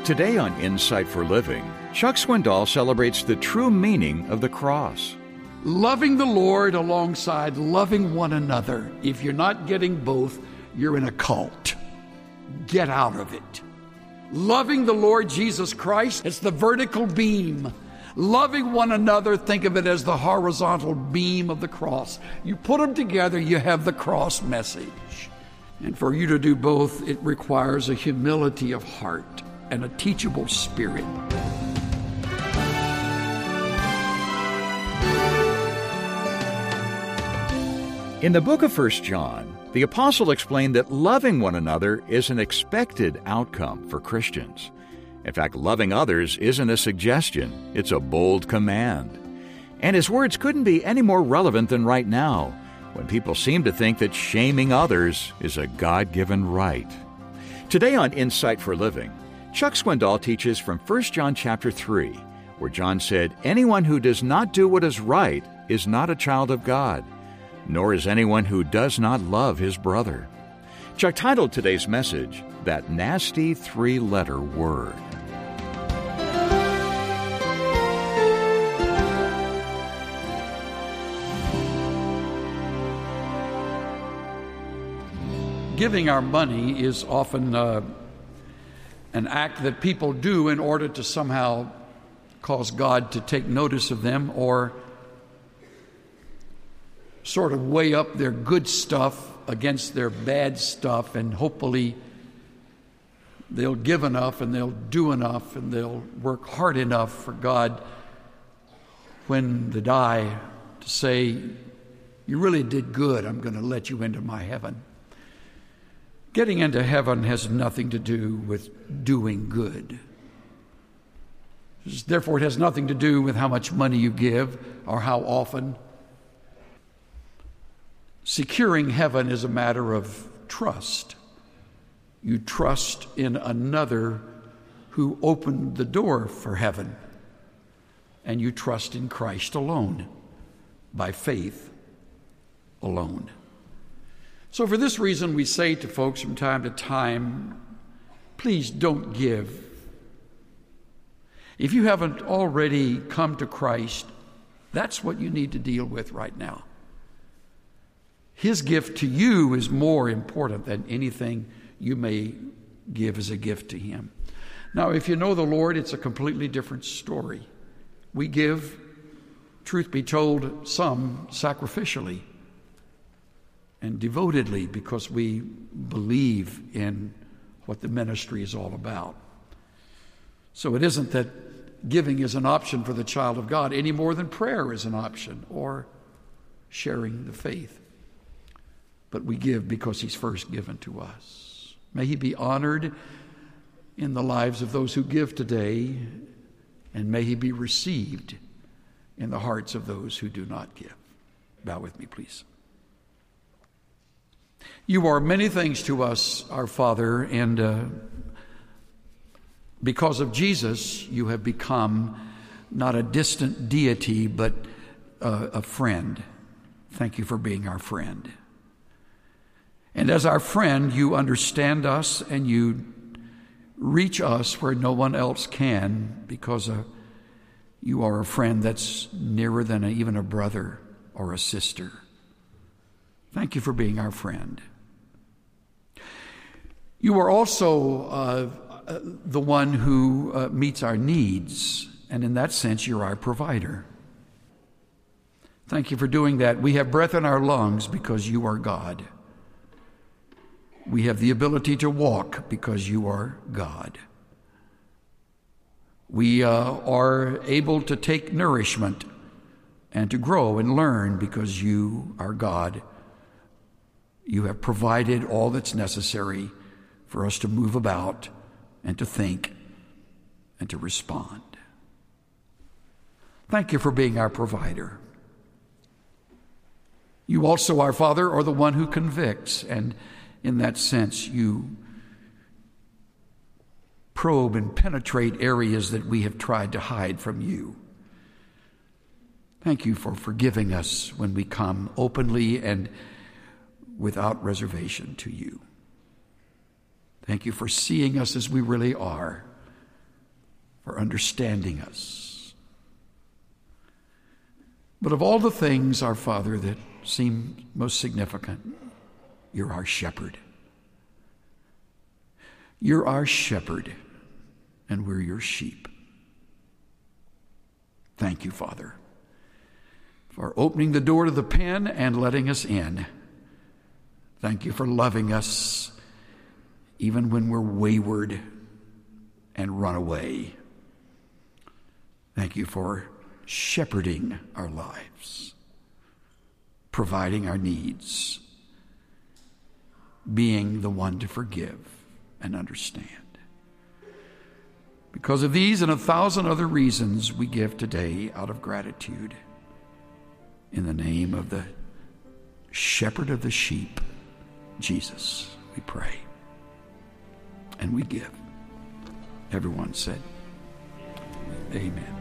Today on Insight for Living, Chuck Swindoll celebrates the true meaning of the cross. Loving the Lord alongside loving one another. If you're not getting both, you're in a cult. Get out of it. Loving the Lord Jesus Christ, it's the vertical beam. Loving one another, think of it as the horizontal beam of the cross. You put them together, you have the cross message. And for you to do both, it requires a humility of heart and a teachable spirit. In the book of 1 John, the apostle explained that loving one another is an expected outcome for Christians. In fact, loving others isn't a suggestion, it's a bold command. And his words couldn't be any more relevant than right now, when people seem to think that shaming others is a God-given right. Today on Insight for Living, Chuck Swindoll teaches from 1 John chapter 3, where John said, "Anyone who does not do what is right is not a child of God, nor is anyone who does not love his brother." Chuck titled today's message, "That Nasty Three-Letter Word." Giving our money is often an act that people do in order to somehow cause God to take notice of them or sort of weigh up their good stuff against their bad stuff, and hopefully they'll give enough and they'll do enough and they'll work hard enough for God when they die to say, "You really did good, I'm going to let you into my heaven." Getting into heaven has nothing to do with doing good. Therefore, it has nothing to do with how much money you give or how often. Securing heaven is a matter of trust. You trust in another who opened the door for heaven, and you trust in Christ alone, by faith alone. So for this reason, we say to folks from time to time, please don't give. If you haven't already come to Christ, that's what you need to deal with right now. His gift to you is more important than anything you may give as a gift to him. Now, if you know the Lord, it's a completely different story. We give, truth be told, some sacrificially and devotedly because we believe in what the ministry is all about. So it isn't that giving is an option for the child of God any more than prayer is an option or sharing the faith. But we give because he's first given to us. May he be honored in the lives of those who give today, and may he be received in the hearts of those who do not give. Bow with me, please. You are many things to us, our Father, and because of Jesus, you have become not a distant deity, but a friend. Thank you for being our friend. And as our friend, you understand us and you reach us where no one else can, because you are a friend that's nearer than even a brother or a sister. Thank you for being our friend. You are also the one who meets our needs, and in that sense, you're our provider. Thank you for doing that. We have breath in our lungs because you are God. We have the ability to walk because you are God. We are able to take nourishment and to grow and learn because you are God. You have provided all that's necessary for us to move about and to think and to respond. Thank you for being our provider. You also, our Father, are the one who convicts, and in that sense, you probe and penetrate areas that we have tried to hide from you. Thank you for forgiving us when we come openly and without reservation to you. Thank you for seeing us as we really are for understanding us. But of all the things, our Father, that seem most significant, you're our shepherd. You're our shepherd, and we're your sheep. Thank you, Father, for opening the door to the pen and letting us in. Thank you for loving us even when we're wayward and run away. Thank you for shepherding our lives, providing our needs, being the one to forgive and understand. Because of these and 1,000 other reasons, we give today out of gratitude. In the name of the shepherd of the sheep, Jesus, we pray. And we give. Everyone said, amen.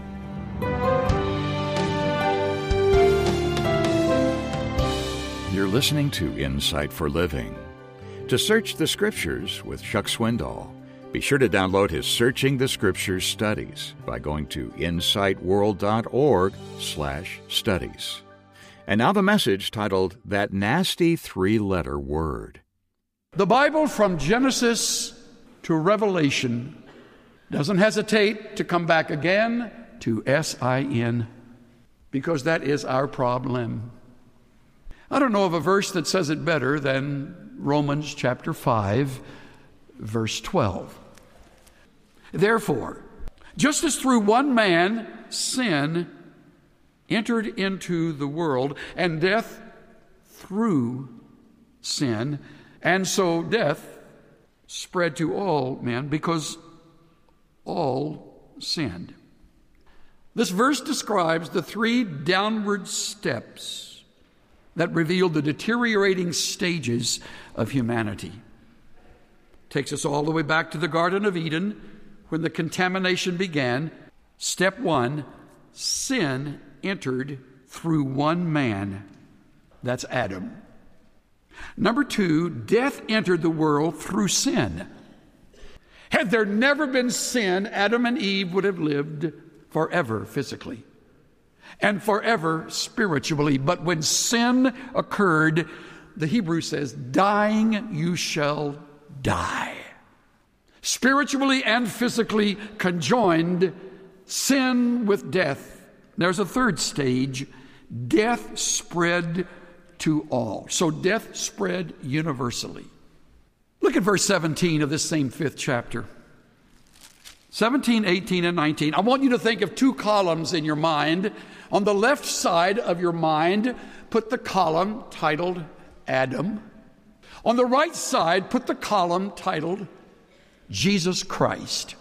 You're listening to Insight for Living. To search the Scriptures with Chuck Swindoll, be sure to download his Searching the Scriptures studies by going to insightworld.org/studies. And now the message titled, That Nasty Three-Letter Word. The Bible from Genesis to Revelation doesn't hesitate to come back again to S-I-N, because that is our problem. I don't know of a verse that says it better than Romans chapter 5, verse 12. Therefore, just as through one man sin entered into the world, and death through sin, and so death spread to all men because all sinned. This verse describes the three downward steps that reveal the deteriorating stages of humanity. Takes us all the way back to the Garden of Eden when the contamination began. Step one, sin entered through one man. That's Adam. Number two, death entered the world through sin. Had there never been sin, Adam and Eve would have lived forever physically and forever spiritually. But when sin occurred, the Hebrew says, dying you shall die. Spiritually and physically conjoined, sin with death. There's a third stage. Death spread to all. So death spread universally. Look at verse 17 of this same 5th chapter. 17, 18, and 19. I want you to think of two columns in your mind. On the left side of your mind, put the column titled Adam. On the right side, put the column titled Jesus Christ.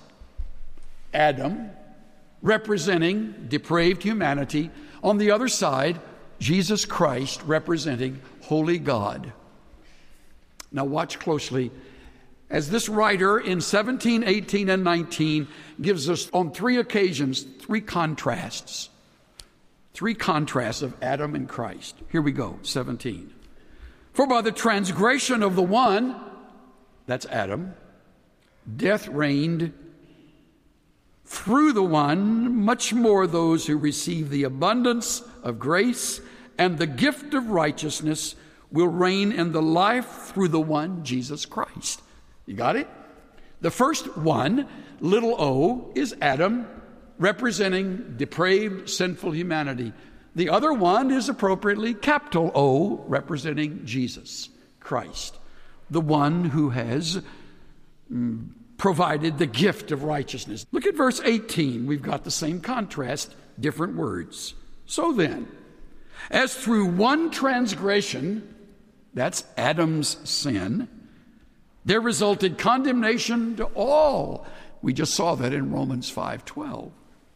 Adam, representing depraved humanity. On the other side, Jesus Christ, representing holy God. Now watch closely as this writer in 17, 18, and 19 gives us on 3 occasions 3 contrasts. 3 contrasts of Adam and Christ. Here we go, 17. For by the transgression of the one, that's Adam, death reigned. Through the one, much more those who receive the abundance of grace and the gift of righteousness will reign in the life through the one, Jesus Christ. You got it? The first one, little o, is Adam, representing depraved, sinful humanity. The other one is appropriately capital O, representing Jesus Christ, the one who has provided the gift of righteousness. Look at verse 18. We've got the same contrast, different words. So then, as through one transgression, that's Adam's sin, there resulted condemnation to all. We just saw that in Romans 5:12.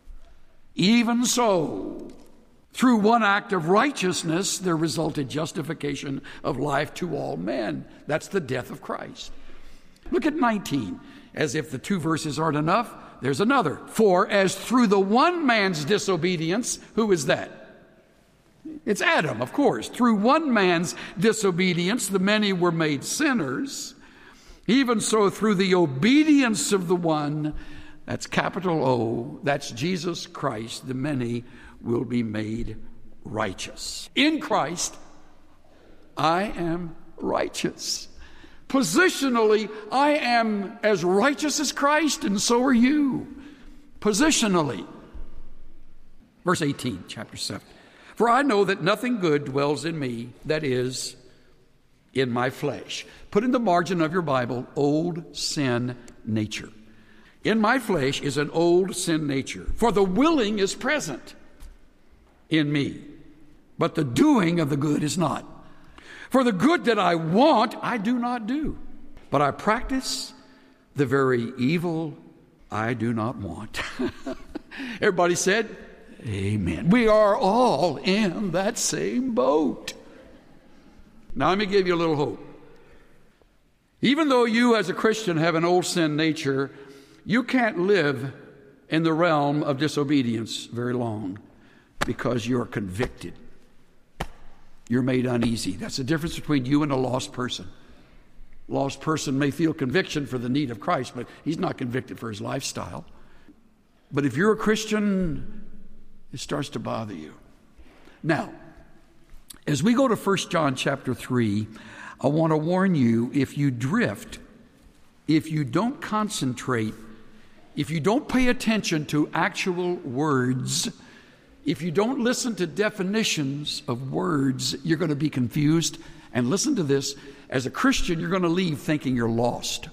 Even so, through one act of righteousness, there resulted justification of life to all men. That's the death of Christ. Look at 19. As if the 2 verses aren't enough, there's another. For as through the one man's disobedience, who is that? It's Adam, of course. Through one man's disobedience, the many were made sinners. Even so, through the obedience of the one, That's capital O. That's Jesus Christ. The many will be made righteous. In Christ, I am righteous. Positionally, I am as righteous as Christ, and so are you. Positionally. Verse 18, chapter 7. For I know that nothing good dwells in me, that is, in my flesh. Put in the margin of your Bible, old sin nature. In my flesh is an old sin nature. For the willing is present in me, but the doing of the good is not. For the good that I want, I do not do, but I practice the very evil I do not want. Everybody said, amen. We are all in that same boat. Now let me give you a little hope. Even though you as a Christian have an old sin nature, you can't live in the realm of disobedience very long because you're convicted. You're made uneasy. That's the difference between you and a lost person. Lost person may feel conviction for the need of Christ, but he's not convicted for his lifestyle. But if you're a Christian, it starts to bother you. Now, as we go to 1 John chapter 3, I want to warn you, if you drift, if you don't concentrate, if you don't pay attention to actual words, if you don't listen to definitions of words, you're going to be confused. And listen to this, as a Christian, you're going to leave thinking you're lost.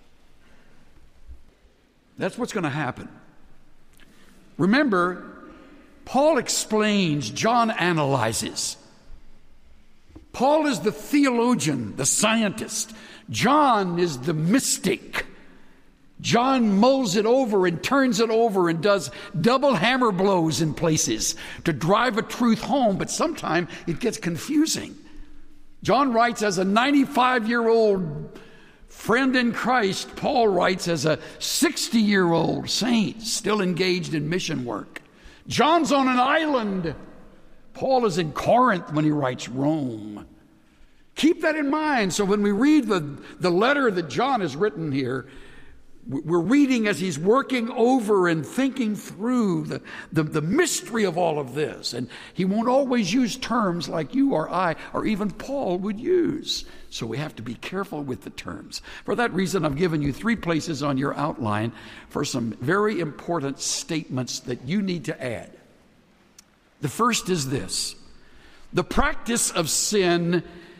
That's what's going to happen. Remember, Paul explains, John analyzes. Paul is the theologian, the scientist. John is the mystic. John mulls it over and turns it over and does double hammer blows in places to drive a truth home, but sometimes it gets confusing. John writes as a 95-year-old friend in Christ. Paul writes as a 60-year-old saint still engaged in mission work. John's on an island. Paul is in Corinth when he writes Rome. Keep that in mind. So when we read the letter that John has written here, we're reading as he's working over and thinking through the mystery of all of this. And he won't always use terms like you or I or even Paul would use. So we have to be careful with the terms. For that reason, I've given you 3 places on your outline for some very important statements that you need to add. The first is this. The practice of sin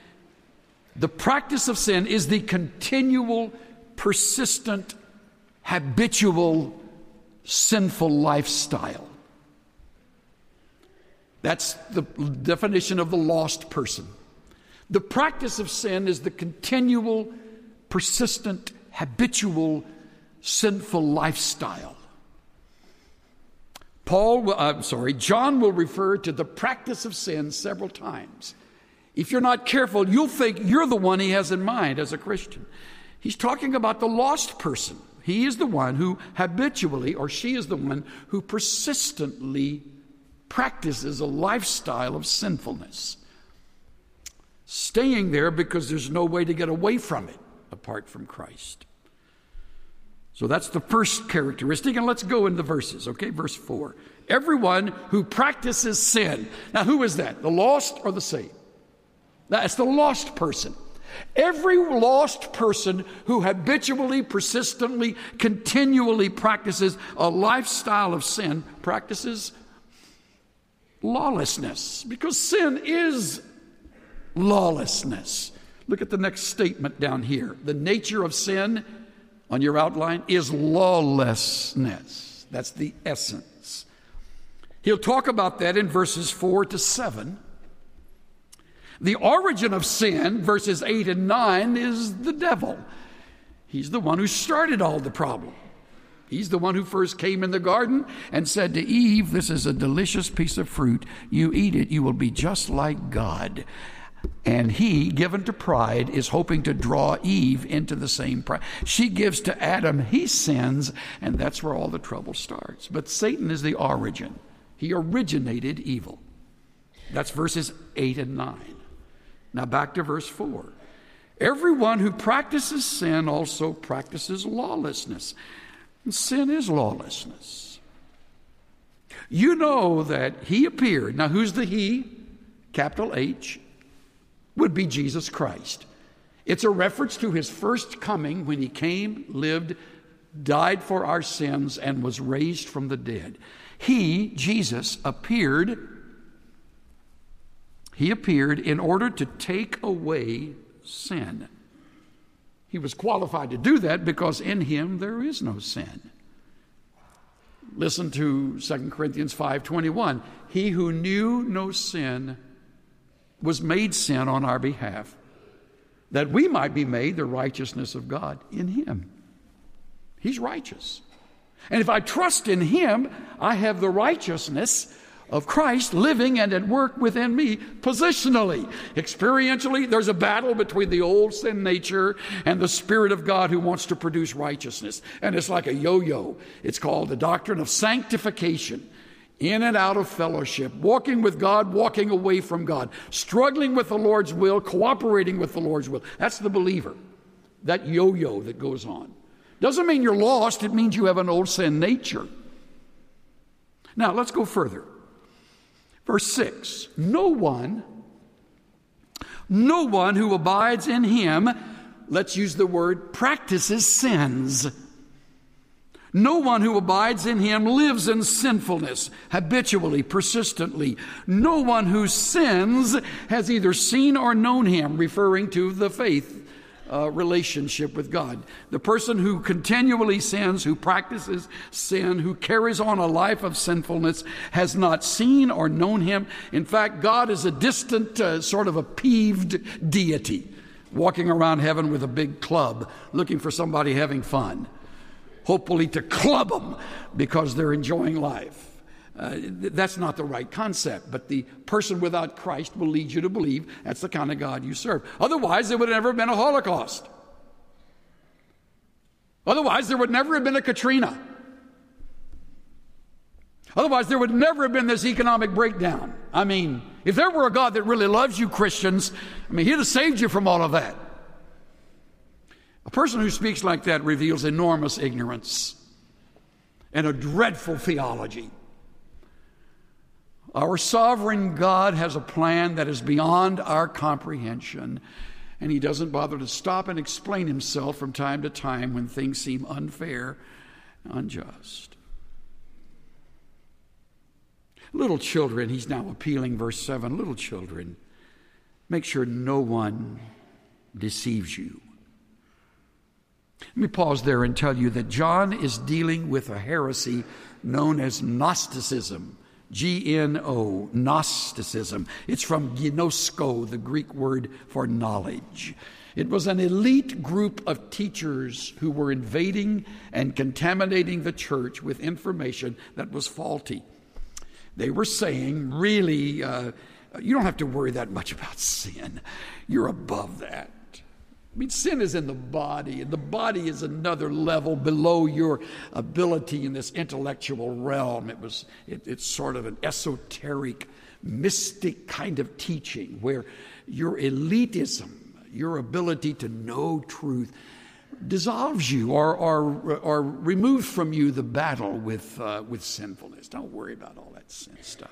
is the continual, persistent, habitual, sinful lifestyle. That's the definition of the lost person. The practice of sin is the continual, persistent, habitual, sinful lifestyle. John will refer to the practice of sin several times. If you're not careful, you'll think you're the one he has in mind as a Christian. He's talking about the lost person. He is the one who habitually, or she is the one who persistently practices a lifestyle of sinfulness. Staying there because there's no way to get away from it apart from Christ. So that's the first characteristic, and let's go into the verses, okay? Verse 4. Everyone who practices sin. Now, who is that? The lost or the saved? That's the lost person. Every lost person who habitually, persistently, continually practices a lifestyle of sin practices lawlessness, because sin is lawlessness. Look at the next statement down here. The nature of sin on your outline is lawlessness. That's the essence. He'll talk about that in verses 4 to 7. The origin of sin, verses 8 and 9, is the devil. He's the one who started all the problem. He's the one who first came in the garden and said to Eve, "This is a delicious piece of fruit. You eat it, you will be just like God." And he, given to pride, is hoping to draw Eve into the same pride. She gives to Adam, he sins, and that's where all the trouble starts. But Satan is the origin. He originated evil. That's verses 8 and 9. Now back to verse 4. Everyone who practices sin also practices lawlessness. And sin is lawlessness. You know that he appeared. Now, who's the he? Capital H. Would be Jesus Christ. It's a reference to his first coming when he came, lived, died for our sins, and was raised from the dead. He, Jesus, appeared. He appeared in order to take away sin. He was qualified to do that because in him there is no sin. Listen to 2 Corinthians 5:21. He who knew no sin was made sin on our behalf, that we might be made the righteousness of God in him. He's righteous. And if I trust in him, I have the righteousness of Christ living and at work within me positionally. Experientially, there's a battle between the old sin nature and the Spirit of God who wants to produce righteousness. And it's like a yo-yo. It's called the doctrine of sanctification. In and out of fellowship, walking with God, walking away from God, struggling with the Lord's will, cooperating with the Lord's will. That's the believer. That yo-yo that goes on. Doesn't mean you're lost. It means you have an old sin nature. Now, let's go further. Verse 6. No one who abides in him, let's use the word, practices sins. No one who abides in him lives in sinfulness, habitually, persistently. No one who sins has either seen or known him, referring to the faith relationship with God. The person who continually sins, who practices sin, who carries on a life of sinfulness, has not seen or known him. In fact, God is a distant, sort of a peeved deity, walking around heaven with a big club, looking for somebody having fun, hopefully to club them because they're enjoying life. That's not the right concept, but the person without Christ will lead you to believe that's the kind of God you serve. Otherwise, there would have never been a Holocaust. Otherwise, there would never have been a Katrina. Otherwise, there would never have been this economic breakdown. I mean, if there were a God that really loves you, Christians, he'd have saved you from all of that. A person who speaks like that reveals enormous ignorance and a dreadful theology. Our sovereign God has a plan that is beyond our comprehension, and he doesn't bother to stop and explain himself from time to time when things seem unfair, unjust. Little children, he's now appealing, verse 7, little children, make sure no one deceives you. Let me pause there and tell you that John is dealing with a heresy known as Gnosticism. G-N-O, Gnosticism. It's from gnosko, the Greek word for knowledge. It was an elite group of teachers who were invading and contaminating the church with information that was faulty. They were saying, really, you don't have to worry that much about sin. You're above that. Sin is in the body, and the body is another level below your ability in this intellectual realm. It's sort of an esoteric, mystic kind of teaching where your elitism, your ability to know truth, dissolves you or removes from you the battle with sinfulness. Don't worry about all that sin stuff.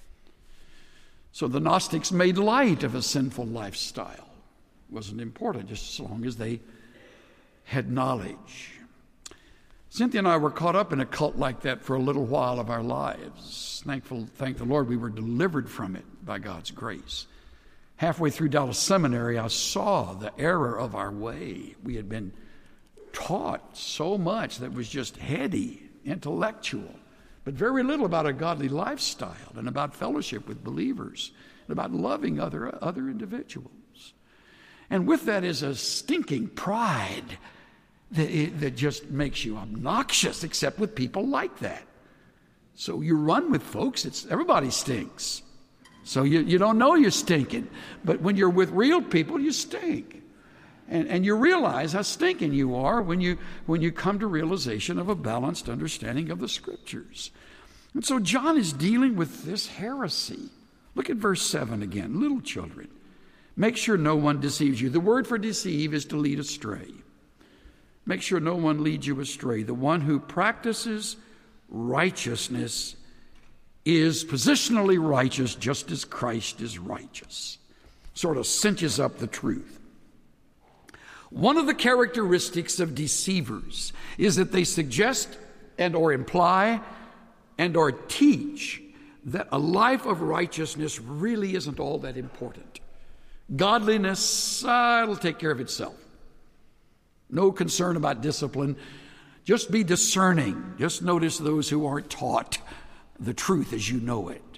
So the Gnostics made light of a sinful lifestyle. Wasn't important, just as long as they had knowledge. Cynthia and I were caught up in a cult like that for a little while of our lives. Thank the Lord we were delivered from it by God's grace. Halfway through Dallas Seminary, I saw the error of our way. We had been taught so much that was just heady, intellectual, but very little about a godly lifestyle and about fellowship with believers and about loving other individuals. And with that is a stinking pride that just makes you obnoxious, except with people like that. So you run with folks, everybody stinks. So you don't know you're stinking. But when you're with real people, you stink. And you realize how stinking you are when you come to realization of a balanced understanding of the Scriptures. And so John is dealing with this heresy. Look at verse 7 again. Little children, make sure no one deceives you. The word for deceive is to lead astray. Make sure no one leads you astray. The one who practices righteousness is positionally righteous just as Christ is righteous. Sort of cinches up the truth. One of the characteristics of deceivers is that they suggest and or imply and or teach that a life of righteousness really isn't all that important. Godliness, it'll take care of itself. No concern about discipline. Just be discerning. Just notice those who aren't taught the truth as you know it.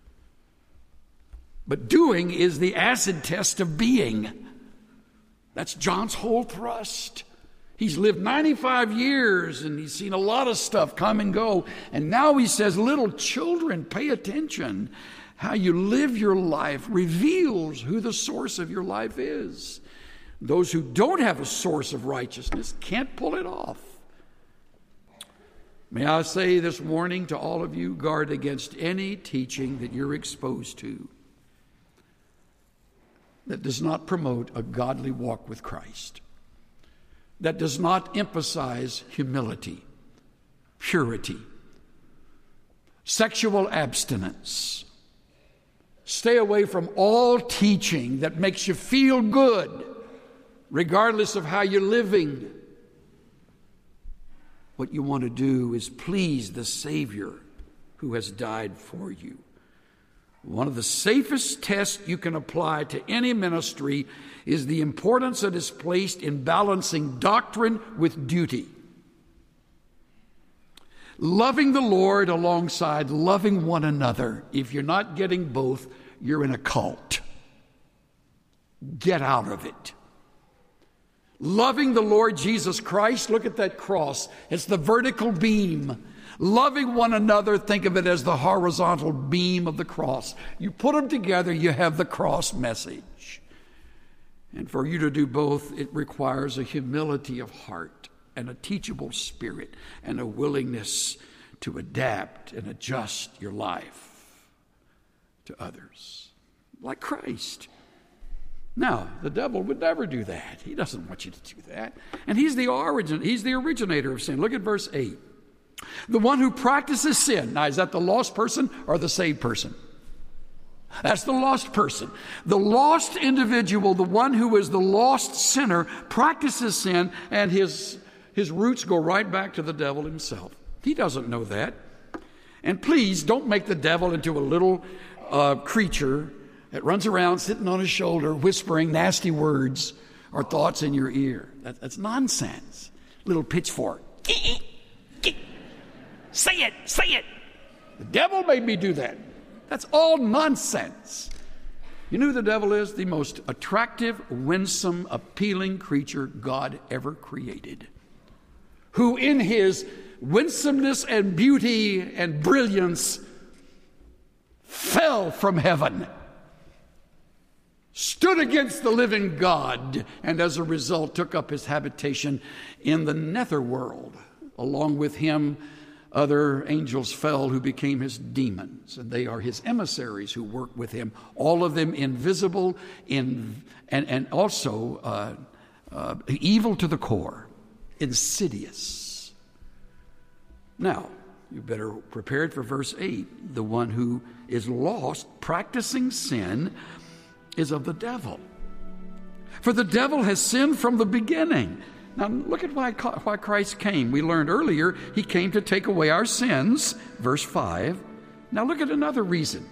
But doing is the acid test of being. That's John's whole thrust. He's lived 95 years and he's seen a lot of stuff come and go. And now he says, little children, pay attention. How you live your life reveals who the source of your life is. Those who don't have a source of righteousness can't pull it off. May I say this warning to all of you, guard against any teaching that you're exposed to that does not promote a godly walk with Christ, that does not emphasize humility, purity, sexual abstinence. Stay away from all teaching that makes you feel good, regardless of how you're living. What you want to do is please the Savior who has died for you. One of the safest tests you can apply to any ministry is the importance that is placed in balancing doctrine with duty. Loving the Lord alongside loving one another. If you're not getting both, you're in a cult. Get out of it. Loving the Lord Jesus Christ, look at that cross. It's the vertical beam. Loving one another, think of it as the horizontal beam of the cross. You put them together, you have the cross message. And for you to do both, it requires a humility of heart and a teachable spirit and a willingness to adapt and adjust your life to others, like Christ. Now, the devil would never do that. He doesn't want you to do that. And he's the originator of sin. Look at verse 8. The one who practices sin. Now, is that the lost person or the saved person? That's the lost person. The lost individual, the one who is the lost sinner, practices sin, and his roots go right back to the devil himself. He doesn't know that. And please don't make the devil into a little creature that runs around sitting on his shoulder, whispering nasty words or thoughts in your ear. That's nonsense. Little pitchfork. Say it, say it. The devil made me do that. That's all nonsense. You know who the devil is? The most attractive, winsome, appealing creature God ever created. Who in his winsomeness and beauty and brilliance fell from heaven, stood against the living God, and as a result took up his habitation in the netherworld. Along with him, other angels fell who became his demons, and they are his emissaries who work with him, all of them invisible and also evil to the core, insidious. Now, you better prepare for verse 8. The one who is lost, practicing sin, is of the devil. For the devil has sinned from the beginning. Now, look at why Christ came. We learned earlier he came to take away our sins, verse 5. Now, look at another reason.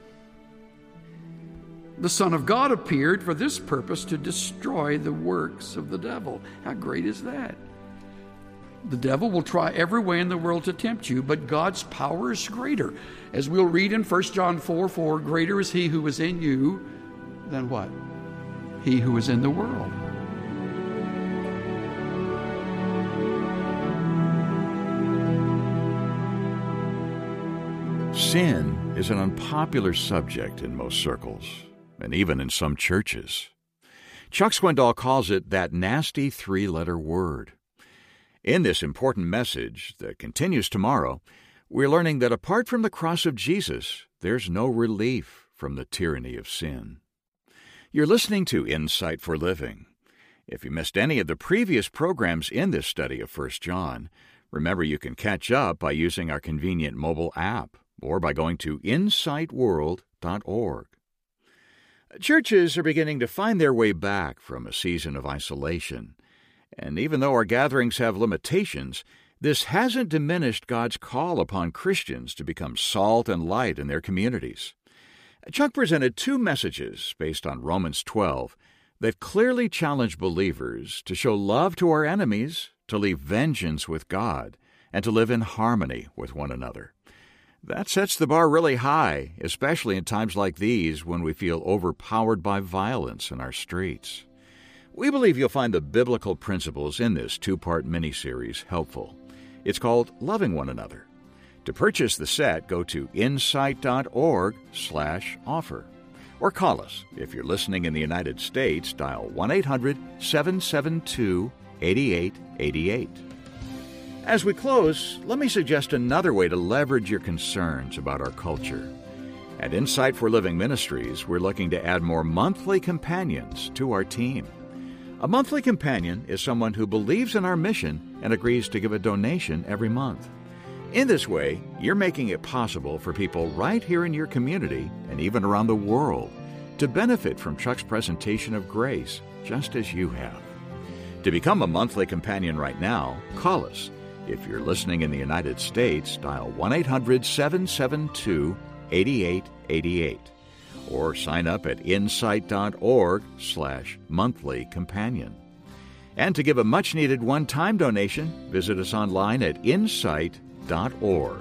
The Son of God appeared for this purpose, to destroy the works of the devil. How great is that? The devil will try every way in the world to tempt you, but God's power is greater. As we'll read in 1 John 4:4, greater is he who is in you than what? He who is in the world. Sin is an unpopular subject in most circles, and even in some churches. Chuck Swindoll calls it that nasty three-letter word. In this important message that continues tomorrow, we're learning that apart from the cross of Jesus, there's no relief from the tyranny of sin. You're listening to Insight for Living. If you missed any of the previous programs in this study of 1 John, remember you can catch up by using our convenient mobile app or by going to insightworld.org. Churches are beginning to find their way back from a season of isolation. And even though our gatherings have limitations, this hasn't diminished God's call upon Christians to become salt and light in their communities. Chuck presented two messages based on Romans 12 that clearly challenge believers to show love to our enemies, to leave vengeance with God, and to live in harmony with one another. That sets the bar really high, especially in times like these when we feel overpowered by violence in our streets. We believe you'll find the biblical principles in this two-part mini-series helpful. It's called Loving One Another. To purchase the set, go to insight.org/offer. Or call us. If you're listening in the United States, dial 1-800-772-8888. As we close, let me suggest another way to leverage your concerns about our culture. At Insight for Living Ministries, we're looking to add more monthly companions to our team. A monthly companion is someone who believes in our mission and agrees to give a donation every month. In this way, you're making it possible for people right here in your community and even around the world to benefit from Chuck's presentation of grace, just as you have. To become a monthly companion right now, call us. If you're listening in the United States, dial 1-800-772-8888 or sign up at insight.org/monthly companion. And to give a much-needed one-time donation, visit us online at insight.org.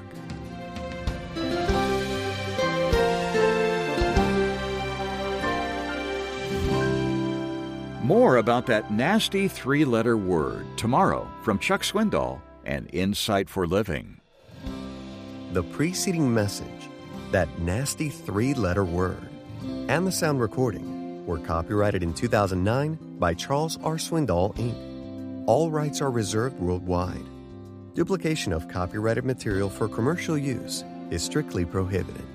More about that nasty three-letter word tomorrow from Chuck Swindoll and Insight for Living. The preceding message, that nasty three-letter word, and the sound recording were copyrighted in 2009 by Charles R. Swindoll, Inc. All rights are reserved worldwide. Duplication of copyrighted material for commercial use is strictly prohibited.